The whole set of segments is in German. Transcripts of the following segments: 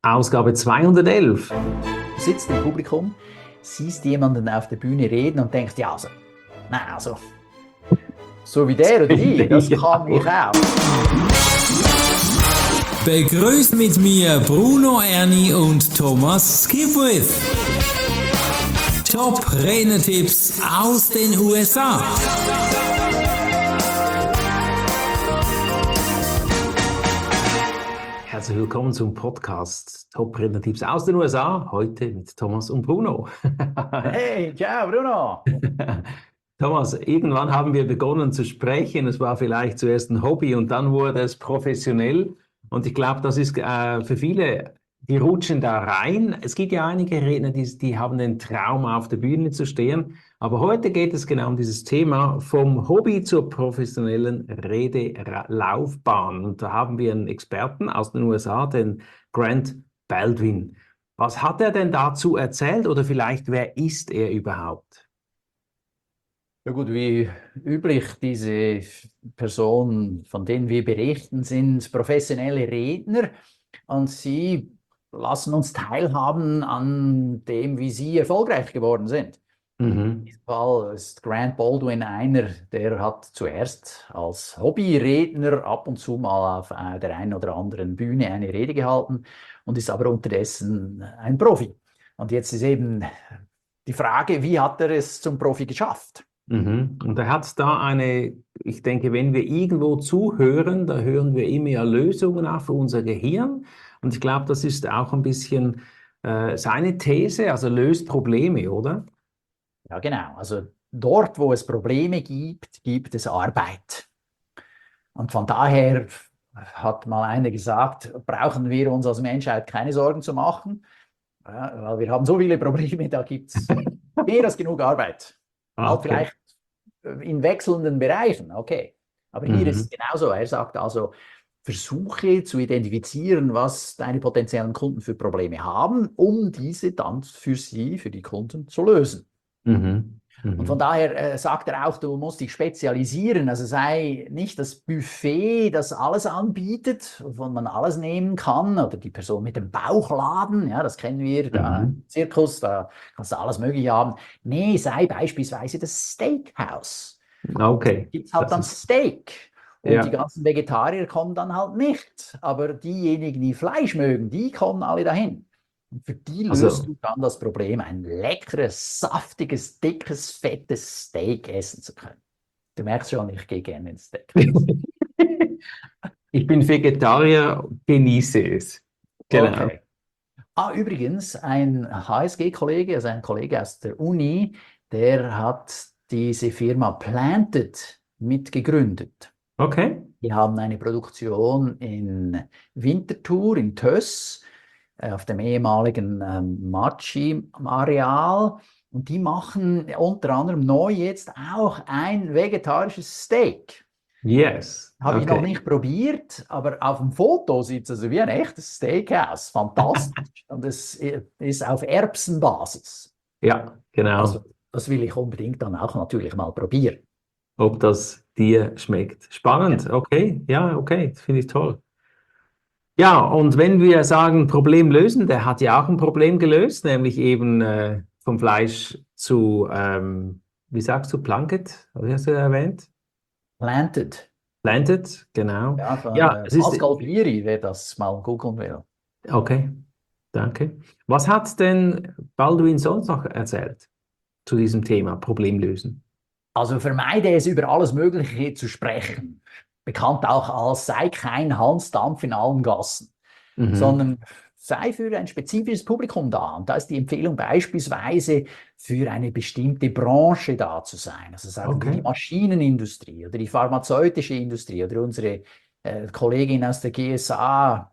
Ausgabe 211. Du sitzt im Publikum, siehst jemanden auf der Bühne reden und denkst, ja, also, so wie der oder die, das kann ich auch. Begrüßt mit mir Bruno Erni und Thomas Skipwith. Top Renetipps aus den USA. Herzlich willkommen zum Podcast Top Renetipps aus den USA. Heute mit Thomas und Bruno. Hey, ciao Bruno. Thomas, irgendwann haben wir begonnen zu sprechen. Es war vielleicht zuerst ein Hobby und dann wurde es professionell. Und ich glaube, das ist für viele, die rutschen da rein. Es gibt ja einige Redner, die haben den Traum, auf der Bühne zu stehen. Aber heute geht es genau um dieses Thema vom Hobby zur professionellen Redelaufbahn. Und da haben wir einen Experten aus den USA, den Grant Baldwin. Was hat er denn dazu erzählt oder vielleicht wer ist er überhaupt? Ja gut, wie üblich, diese Personen, von denen wir berichten, sind professionelle Redner und sie lassen uns teilhaben an dem, wie sie erfolgreich geworden sind. In diesem Fall ist Grant Baldwin einer, der hat zuerst als Hobbyredner ab und zu mal auf der einen oder anderen Bühne eine Rede gehalten und ist aber unterdessen ein Profi. Und jetzt ist eben die Frage, wie hat er es zum Profi geschafft? Und er hat da ich denke, wenn wir irgendwo zuhören, da hören wir immer ja Lösungen auch für unser Gehirn. Und ich glaube, das ist auch ein bisschen seine These, also löst Probleme, oder? Ja, genau. Also dort, wo es Probleme gibt, gibt es Arbeit. Und von daher hat mal einer gesagt, brauchen wir uns als Menschheit keine Sorgen zu machen, weil wir haben so viele Probleme, da gibt es mehr als genug Arbeit. Halt Okay. vielleicht in wechselnden Bereichen, okay. Aber hier ist es genauso. Er sagt also, versuche zu identifizieren, was deine potenziellen Kunden für Probleme haben, um diese dann für sie, für die Kunden zu lösen. Und von daher sagt er auch, du musst dich spezialisieren, also sei nicht das Buffet, das alles anbietet, wovon man alles nehmen kann, oder die Person mit dem Bauchladen, ja, das kennen wir, da im Zirkus, da kannst du alles Mögliche haben. Nee, sei beispielsweise das Steakhouse. Okay. Da gibt es halt dann Steak. Und Ja. die ganzen Vegetarier kommen dann halt nicht. Aber diejenigen, die Fleisch mögen, die kommen alle dahin. Und für die löst du dann das Problem, ein leckeres, saftiges, dickes, fettes Steak essen zu können. Du merkst schon, ich gehe gerne ins Steak. Ich bin Vegetarier, genieße es. Genau. Okay. Übrigens, ein HSG-Kollege, also ein Kollege aus der Uni, der hat diese Firma Planted mitgegründet. Okay. Die haben eine Produktion in Winterthur, in Töss, auf dem ehemaligen Matschi-Areal. Und die machen unter anderem neu jetzt auch ein vegetarisches Steak. Yes. Habe ich noch nicht probiert, aber auf dem Foto sieht es also wie ein echtes Steak aus. Fantastisch. Und es ist auf Erbsenbasis. Ja, genau. Also das will ich unbedingt dann auch natürlich mal probieren. Ob das dir schmeckt. Spannend. Okay. Ja, okay. Das finde ich toll. Ja, und wenn wir sagen, Problem lösen, der hat ja auch ein Problem gelöst, nämlich eben vom Fleisch zu, wie sagst du, Planket? Wie hast du erwähnt? Planted. Planted, genau. Ja, von es ist, Pascal Vieri, wer das mal googeln will. okay, danke. Was hat denn Baldwin sonst noch erzählt zu diesem Thema, Problem lösen? Also vermeide es, über alles Mögliche zu sprechen. Bekannt auch als sei kein Hansdampf in allen Gassen, sondern sei für ein spezifisches Publikum da. Und da ist die Empfehlung beispielsweise für eine bestimmte Branche da zu sein. Also sagen wir die Maschinenindustrie oder die pharmazeutische Industrie oder unsere Kollegin aus der GSA,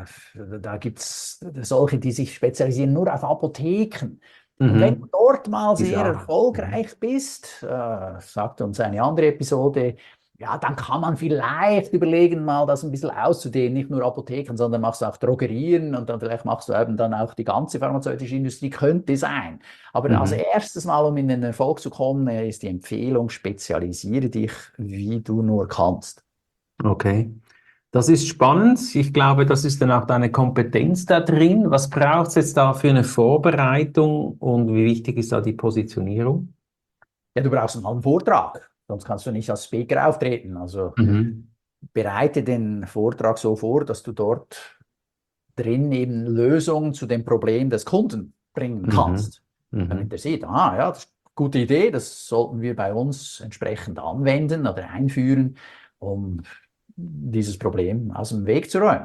da gibt es solche, die sich spezialisieren nur auf Apotheken. Und wenn du dort mal sehr erfolgreich bist, sagt uns eine andere Episode, ja, dann kann man vielleicht überlegen, mal das ein bisschen auszudehnen, nicht nur Apotheken, sondern machst du auch Drogerien und dann vielleicht machst du eben dann auch die ganze pharmazeutische Industrie, könnte sein. Aber als erstes Mal, um in den Erfolg zu kommen, ist die Empfehlung, spezialisiere dich, wie du nur kannst. Okay. Das ist spannend. Ich glaube, das ist dann auch deine Kompetenz da drin. Was braucht es jetzt da für eine Vorbereitung und wie wichtig ist da die Positionierung? Ja, du brauchst mal einen Vortrag, sonst kannst du nicht als Speaker auftreten. Also bereite den Vortrag so vor, dass du dort drin eben Lösungen zu dem Problem des Kunden bringen kannst. Damit er sieht, ja, das ist eine gute Idee, das sollten wir bei uns entsprechend anwenden oder einführen, um dieses Problem aus dem Weg zu räumen.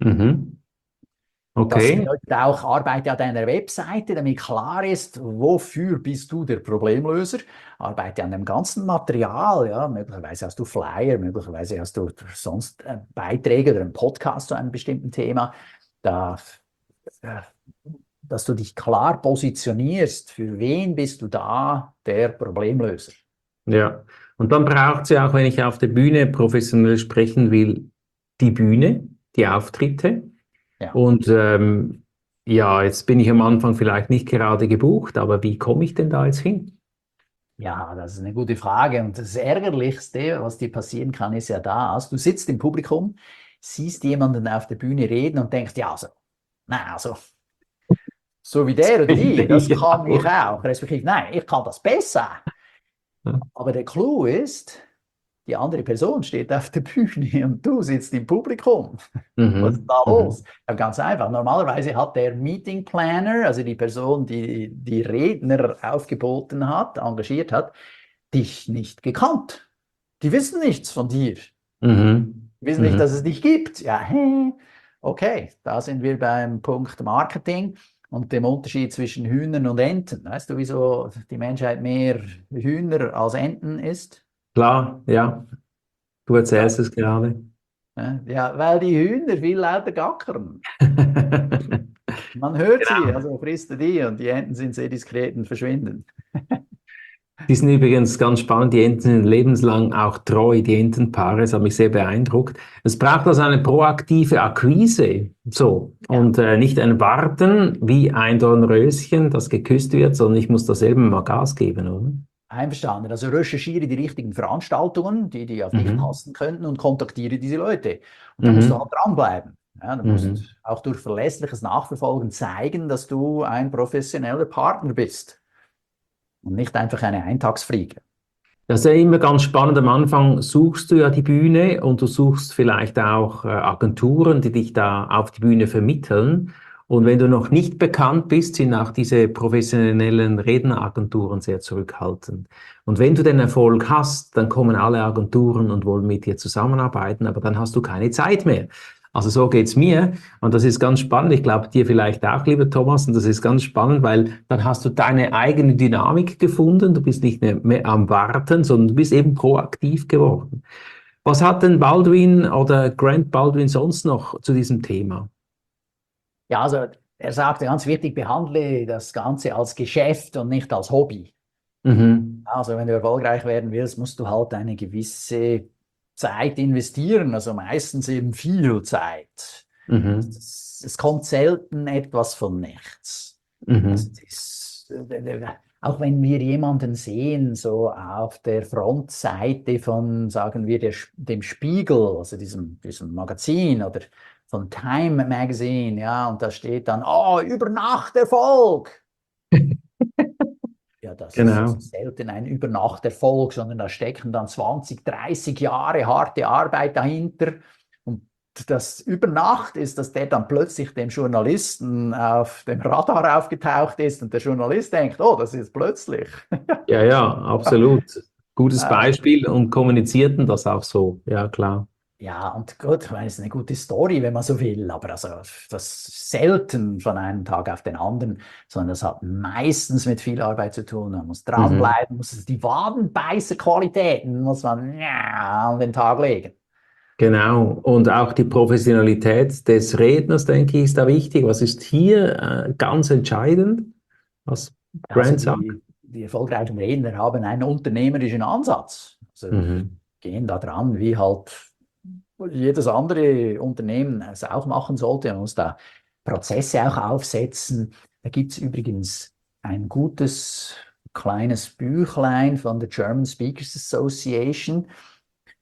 Das bedeutet auch, arbeite an deiner Webseite, damit klar ist, wofür bist du der Problemlöser. Arbeite an dem ganzen Material, ja, möglicherweise hast du Flyer, möglicherweise hast du sonst Beiträge oder einen Podcast zu einem bestimmten Thema, dass du dich klar positionierst, für wen bist du da der Problemlöser. Ja, und dann braucht es ja auch, wenn ich auf der Bühne professionell sprechen will, die Bühne, die Auftritte. Ja. Und ja, jetzt bin ich am Anfang vielleicht nicht gerade gebucht, aber wie komme ich denn da jetzt hin? Ja, das ist eine gute Frage. Und das Ärgerlichste, was dir passieren kann, ist ja das. Du sitzt im Publikum, siehst jemanden auf der Bühne reden und denkst, ja, so wie der oder die, das kann ich auch. Respektive, nein, ich kann das besser. Aber der Clou ist, die andere Person steht auf der Bühne und du sitzt im Publikum. Was ist da los? Ja, ganz einfach. Normalerweise hat der Meeting Planner, also die Person, die die Redner aufgeboten hat, engagiert hat, dich nicht gekannt. Die wissen nichts von dir. Die wissen nicht, dass es dich gibt. Ja, okay, da sind wir beim Punkt Marketing und dem Unterschied zwischen Hühnern und Enten. Weißt du, wieso die Menschheit mehr Hühner als Enten isst? Klar, ja. Du erzählst es gerade. Ja, weil die Hühner viel lauter gackern. Man hört sie, also frisst er die und die Enten sind sehr diskret und verschwinden. Die sind übrigens ganz spannend, die Enten sind lebenslang auch treu, die Entenpaare, das hat mich sehr beeindruckt. Es braucht also eine proaktive Akquise, so, und nicht ein Warten wie ein Dornröschen, das geküsst wird, sondern ich muss da selber mal Gas geben, oder? Einverstanden. Also recherchiere die richtigen Veranstaltungen, die auf dich passen könnten und kontaktiere diese Leute. Und da musst du halt dranbleiben. Ja, du musst auch durch verlässliches Nachverfolgen zeigen, dass du ein professioneller Partner bist und nicht einfach eine Eintagsfliege. Das ist ja immer ganz spannend. Am Anfang suchst du ja die Bühne und du suchst vielleicht auch Agenturen, die dich da auf die Bühne vermitteln. Und wenn du noch nicht bekannt bist, sind auch diese professionellen Redneragenturen sehr zurückhaltend. Und wenn du den Erfolg hast, dann kommen alle Agenturen und wollen mit dir zusammenarbeiten, aber dann hast du keine Zeit mehr. Also so geht's mir und das ist ganz spannend. Ich glaube, dir vielleicht auch, lieber Thomas, und das ist ganz spannend, weil dann hast du deine eigene Dynamik gefunden. Du bist nicht mehr am Warten, sondern du bist eben proaktiv geworden. Was hat denn Baldwin oder Grant Baldwin sonst noch zu diesem Thema? Ja, also er sagte ganz wichtig, behandle das Ganze als Geschäft und nicht als Hobby. Also wenn du erfolgreich werden willst, musst du halt eine gewisse Zeit investieren, also meistens eben viel Zeit. Es kommt selten etwas von nichts. Also auch wenn wir jemanden sehen, so auf der Frontseite von, sagen wir, dem Spiegel, also diesem Magazin oder von Time Magazine, ja, und da steht dann, über Nacht Erfolg. Ja, das ist selten ein Übernachterfolg, sondern da stecken dann 20, 30 Jahre harte Arbeit dahinter. Und das über Nacht ist, dass der dann plötzlich dem Journalisten auf dem Radar aufgetaucht ist und der Journalist denkt, das ist plötzlich. Ja, absolut. Gutes Beispiel und kommunizierten das auch so, ja klar. Ja, und gut, ich meine, es ist eine gute Story, wenn man so will, aber also das ist selten von einem Tag auf den anderen, sondern das hat meistens mit viel Arbeit zu tun. Man muss dranbleiben, muss die Wadenbeißerqualitäten muss man an den Tag legen. Genau, und auch die Professionalität des Redners, denke ich, ist da wichtig. Was ist hier ganz entscheidend, was Grant sagt? Die erfolgreichen Redner haben einen unternehmerischen Ansatz. Also gehen da dran, wie halt jedes andere Unternehmen es auch machen sollte. Man muss da Prozesse auch aufsetzen. Da gibt es übrigens ein gutes kleines Büchlein von der German Speakers Association.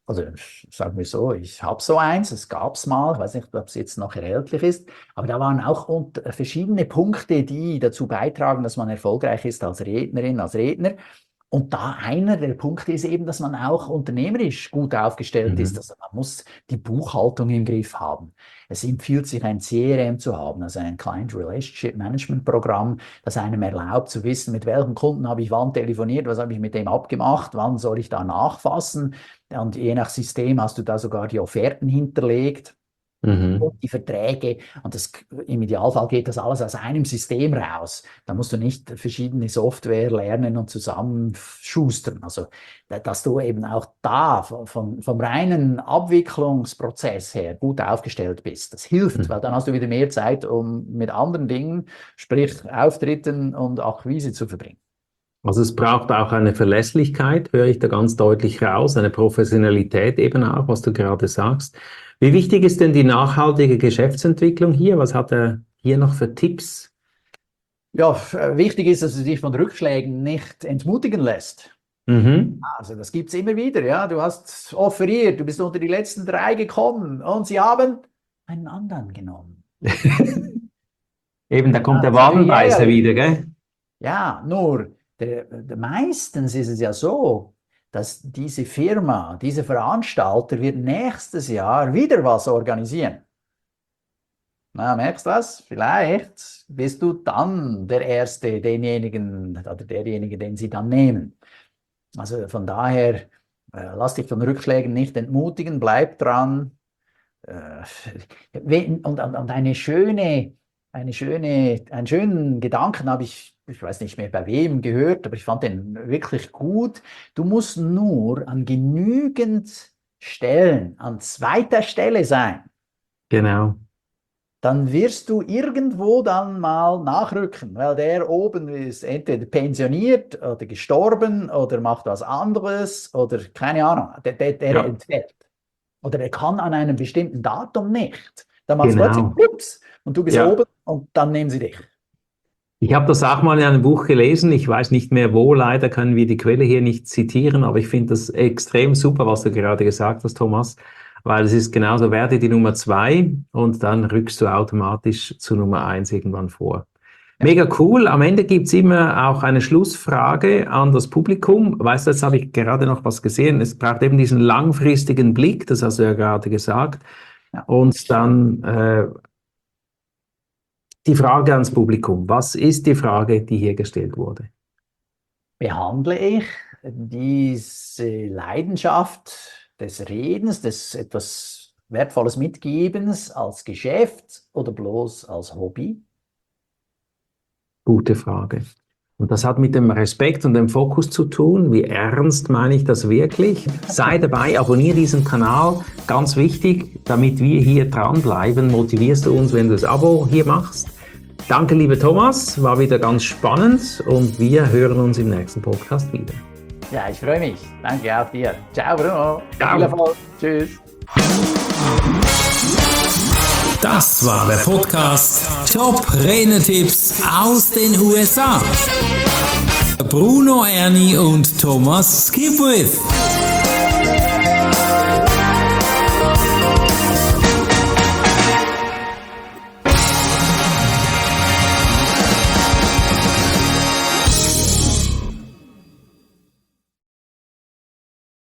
Also sagen wir so, ich habe so eins, es gab es mal, ich weiß nicht, ob es jetzt noch erhältlich ist, aber da waren auch verschiedene Punkte, die dazu beitragen, dass man erfolgreich ist als Rednerin, als Redner. Und da einer der Punkte ist eben, dass man auch unternehmerisch gut aufgestellt ist. Also man muss die Buchhaltung im Griff haben. Es empfiehlt sich, ein CRM zu haben, also ein Client Relationship Management Programm, das einem erlaubt zu wissen, mit welchem Kunden habe ich wann telefoniert, was habe ich mit dem abgemacht, wann soll ich da nachfassen. Und je nach System hast du da sogar die Offerten hinterlegt. Und die Verträge, und im Idealfall geht das alles aus einem System raus. Da musst du nicht verschiedene Software lernen und zusammenschustern. Also, dass du eben auch da vom reinen Abwicklungsprozess her gut aufgestellt bist. Das hilft, weil dann hast du wieder mehr Zeit, um mit anderen Dingen, sprich Auftritten und Akquise zu verbringen. Also es braucht auch eine Verlässlichkeit, höre ich da ganz deutlich raus, eine Professionalität eben auch, was du gerade sagst. Wie wichtig ist denn die nachhaltige Geschäftsentwicklung hier? Was hat er hier noch für Tipps? Ja, wichtig ist, dass du dich von Rückschlägen nicht entmutigen lässt. Also das gibt es immer wieder. Ja? Du hast offeriert, du bist unter die letzten 3 gekommen und sie haben einen anderen genommen. Eben, da kommt der Wadenbeißer wieder, gell? Ja, nur meistens ist es ja so, dass diese Firma, dieser Veranstalter wird nächstes Jahr wieder was organisieren. Na, merkst du was? Vielleicht bist du dann der Erste, denjenigen oder derjenige, den sie dann nehmen. Also von daher, lass dich von Rückschlägen nicht entmutigen, bleib dran. Und einen schönen Gedanken habe ich weiß nicht mehr bei wem gehört, aber ich fand den wirklich gut. Du musst nur an genügend Stellen an 2. Stelle sein. Genau. Dann wirst du irgendwo dann mal nachrücken, weil der oben ist entweder pensioniert oder gestorben oder macht was anderes oder keine Ahnung, der entfällt. Oder er kann an einem bestimmten Datum nicht. Dann machst du plötzlich ups, und du bist oben und dann nehmen sie dich. Ich habe das auch mal in einem Buch gelesen, ich weiß nicht mehr wo, leider können wir die Quelle hier nicht zitieren, aber ich finde das extrem super, was du gerade gesagt hast, Thomas, weil es ist genauso, werde die Nummer 2 und dann rückst du automatisch zu Nummer 1 irgendwann vor. Mega cool, am Ende gibt's immer auch eine Schlussfrage an das Publikum. Weißt du, jetzt habe ich gerade noch was gesehen, es braucht eben diesen langfristigen Blick, das hast du ja gerade gesagt, und dann die Frage ans Publikum. Was ist die Frage, die hier gestellt wurde? Behandle ich diese Leidenschaft des Redens, des etwas Wertvolles Mitgebens als Geschäft oder bloß als Hobby? Gute Frage. Und das hat mit dem Respekt und dem Fokus zu tun. Wie ernst meine ich das wirklich? Sei dabei, abonniere diesen Kanal. Ganz wichtig, damit wir hier dranbleiben, motivierst du uns, wenn du das Abo hier machst. Danke, lieber Thomas, war wieder ganz spannend und wir hören uns im nächsten Podcast wieder. Ja, ich freue mich. Danke auch dir. Ciao, Bruno. Viel Erfolg. Tschüss. Das war der Podcast Top Renetipps aus den USA. Bruno Erni und Thomas Skipwith.